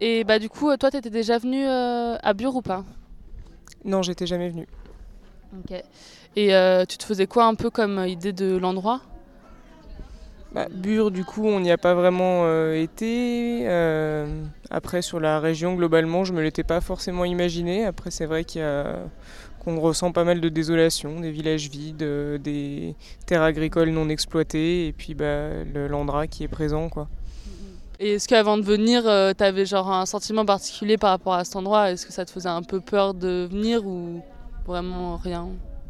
Et bah du coup, toi, t'étais déjà venu à Bure ou pas? Non, j'étais jamais venue. Ok. Et tu te faisais quoi un peu comme idée de l'endroit? Bure, du coup, on n'y a pas vraiment été. Après, sur la région, globalement, je me l'étais pas forcément imaginé. Après, c'est vrai qu'on ressent pas mal de désolation, des villages vides, des terres agricoles non exploitées, et puis l'Andra qui est présent, quoi. Et est-ce qu'avant de venir, t'avais genre un sentiment particulier par rapport à cet endroit? Est-ce que ça te faisait un peu peur de venir ou vraiment rien?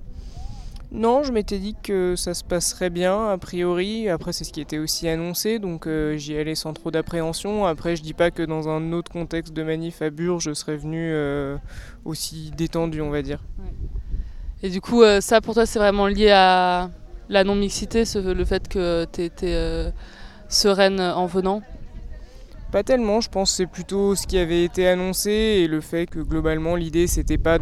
Non, je m'étais dit que ça se passerait bien, a priori. Après, c'est ce qui était aussi annoncé, donc j'y allais sans trop d'appréhension. Après, je dis pas que dans un autre contexte de manif à Bure, je serais venu aussi détendu, on va dire. Ouais. Et du coup, ça pour toi, c'est vraiment lié à la non-mixité, le fait que t'étais sereine en venant? Pas tellement, je pense que c'est plutôt ce qui avait été annoncé et le fait que globalement, l'idée, c'était pas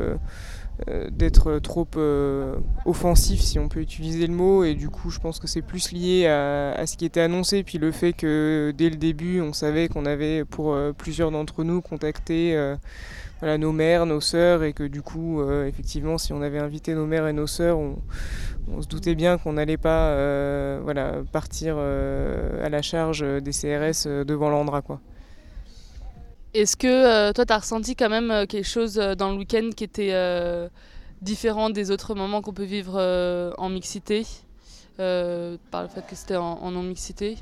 d'être trop offensif, si on peut utiliser le mot, et du coup je pense que c'est plus lié à ce qui était annoncé, puis le fait que dès le début on savait qu'on avait pour plusieurs d'entre nous contacté voilà, nos mères, nos sœurs, et que du coup effectivement si on avait invité nos mères et nos sœurs, on se doutait bien qu'on n'allait pas voilà, partir à la charge des CRS devant l'Andra, quoi. Est-ce que toi, t'as ressenti quand même quelque chose dans le week-end qui était différent des autres moments qu'on peut vivre en mixité, par le fait que c'était en non-mixité?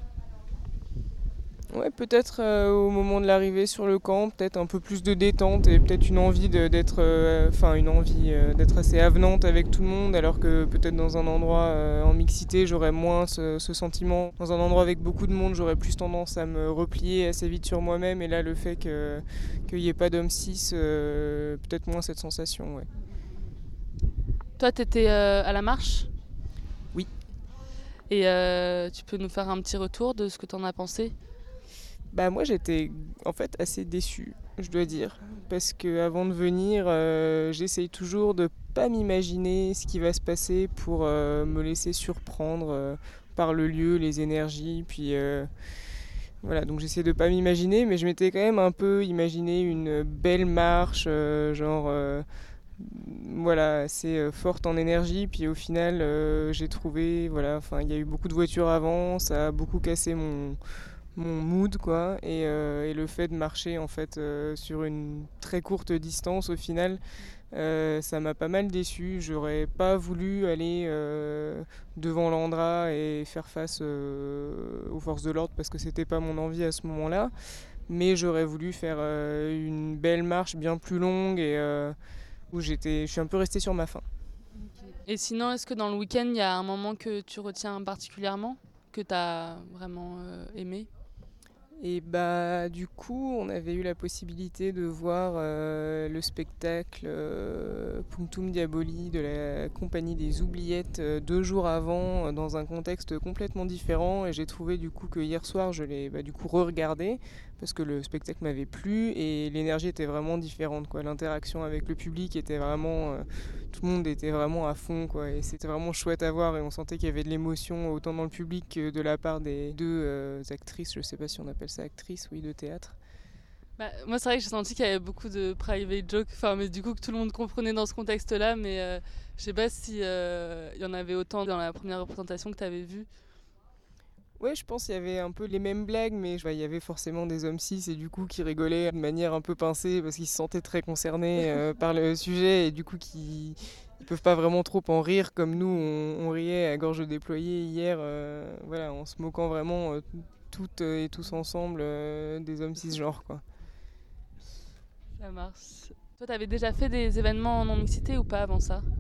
Ouais, peut-être au moment de l'arrivée sur le camp, peut-être un peu plus de détente et peut-être une envie d'être assez avenante avec tout le monde, alors que peut-être dans un endroit en mixité, j'aurais moins ce sentiment. Dans un endroit avec beaucoup de monde, j'aurais plus tendance à me replier assez vite sur moi-même, et là, le fait qu'il n'y ait pas d'homme cis, peut-être moins cette sensation, ouais. Toi, t'étais à la marche Oui. et tu peux nous faire un petit retour de ce que t'en as pensé? Moi j'étais en fait assez déçue, je dois dire, parce que avant de venir, j'essaye toujours de pas m'imaginer ce qui va se passer pour me laisser surprendre par le lieu, les énergies, puis voilà, donc j'essaie de pas m'imaginer, mais je m'étais quand même un peu imaginé une belle marche, voilà, assez forte en énergie, puis au final j'ai trouvé, voilà, enfin il y a eu beaucoup de voitures avant, ça a beaucoup cassé mon mood, quoi, et le fait de marcher en fait sur une très courte distance au final, ça m'a pas mal déçu. J'aurais pas voulu aller devant l'Andra et faire face aux forces de l'ordre parce que c'était pas mon envie à ce moment-là, mais j'aurais voulu faire une belle marche bien plus longue et où je suis un peu resté sur ma faim. Et sinon, est-ce que dans le week-end, il y a un moment que tu retiens particulièrement, que t'as vraiment aimé? Et du coup, on avait eu la possibilité de voir le spectacle Punctum Diaboli de la Compagnie des Oubliettes 2 jours avant, dans un contexte complètement différent. Et j'ai trouvé du coup que hier soir, je l'ai du coup re-regardé parce que le spectacle m'avait plu et l'énergie était vraiment différente, quoi. L'interaction avec le public était vraiment tout le monde était vraiment à fond, quoi, et c'était vraiment chouette à voir, et on sentait qu'il y avait de l'émotion autant dans le public que de la part des deux actrices, je sais pas si on appelle ça actrices, oui, de théâtre. Bah, moi, c'est vrai que j'ai senti qu'il y avait beaucoup de private jokes, enfin, mais du coup que tout le monde comprenait dans ce contexte-là, mais je sais pas si y en avait autant dans la première représentation que tu avais vue. Ouais, je pense qu'il y avait un peu les mêmes blagues, mais il y avait forcément des hommes cis et du coup qui rigolaient de manière un peu pincée parce qu'ils se sentaient très concernés par le sujet, et du coup qui ils peuvent pas vraiment trop en rire comme nous on riait à gorge déployée hier, voilà, en se moquant vraiment toutes et tous ensemble des hommes cisgenres, quoi. Ça marche. Toi, t'avais déjà fait des événements en non-mixité ou pas avant ça?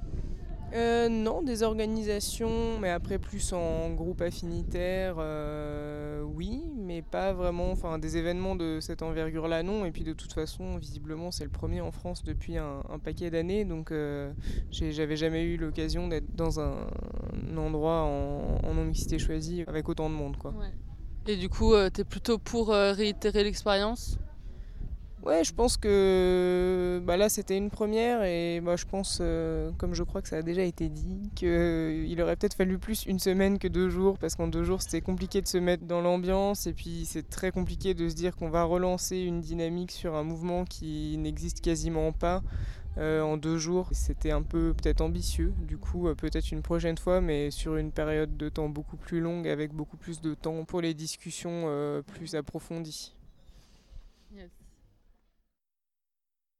Non, des organisations, mais après plus en groupe affinitaire, oui, mais pas vraiment, enfin des événements de cette envergure-là, non. Et puis de toute façon, visiblement, c'est le premier en France depuis un paquet d'années, donc j'avais jamais eu l'occasion d'être dans un endroit en non-mixité choisie avec autant de monde, quoi. Ouais. Et du coup, t'es plutôt pour réitérer l'expérience? Ouais, je pense que là c'était une première et je pense, comme je crois que ça a déjà été dit, qu'il aurait peut-être fallu plus une semaine que 2 jours parce qu'en 2 jours c'était compliqué de se mettre dans l'ambiance et puis c'est très compliqué de se dire qu'on va relancer une dynamique sur un mouvement qui n'existe quasiment pas en 2 jours. C'était un peu peut-être ambitieux, du coup peut-être une prochaine fois mais sur une période de temps beaucoup plus longue avec beaucoup plus de temps pour les discussions plus approfondies. Yes.